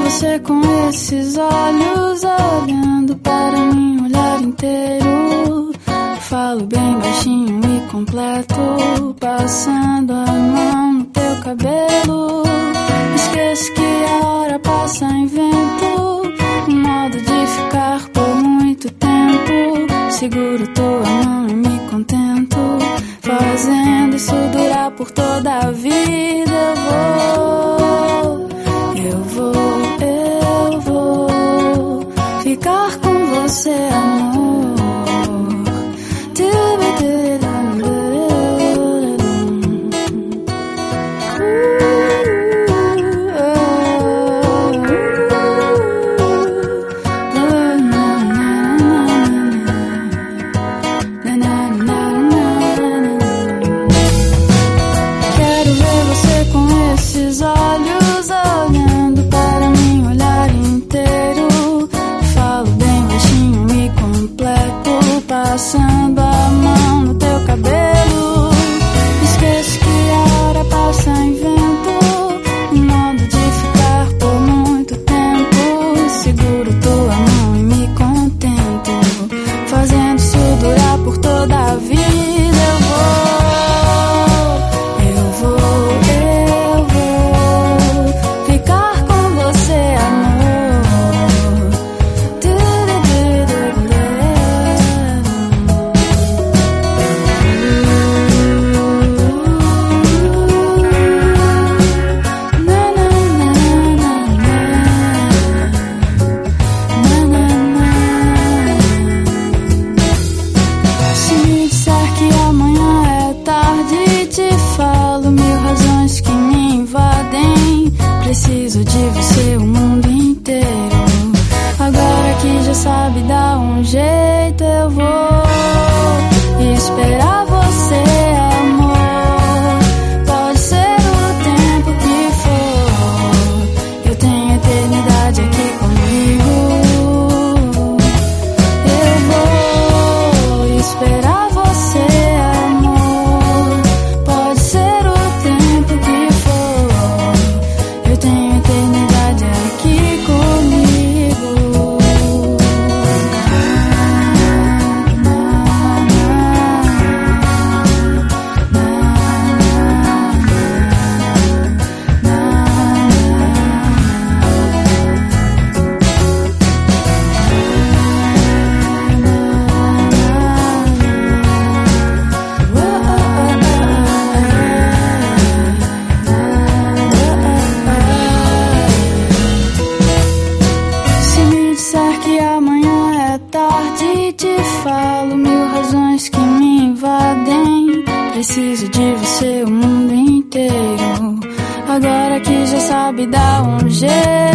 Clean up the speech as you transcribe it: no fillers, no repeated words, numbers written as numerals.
você com esses olhos olhando para mim, olhar inteiro. Falo bem baixinho e completo, passando a mão no teu cabelo. Esqueço que a hora passa em vento, um modo de ficar por muito tempo. Seguro tua mão e me contento, fazendo isso durar por toda a vida. Eu vou ficar com você, amor. Quero ver você com esses olhos olhando para mim, olhar inteiro. Falo bem baixinho e completo, passando a mão no teu cabelo. Esqueço que a hora passa em vento, um modo de ficar por muito tempo. Seguro tua mão e me contento, fazendo isso durar por toda a vida. Eu vou ficar com você, amor. Se me disser que amanhã é tarde, te falo mil razões que me invadem. Preciso de você o mundo inteiro. Agora que já sabe dar um jeito, eu vou esperar você, amor. Pode ser o tempo que for, eu tenho eternidade aqui comigo. Eu vou esperar você, amor. Pode ser o tempo que for, eu tenho eternidade aqui comigo. Se me disser que amanhã é tarde, te falo mil razões que me invadem. Preciso de você o mundo inteiro. Agora que já sabe dar um jeito,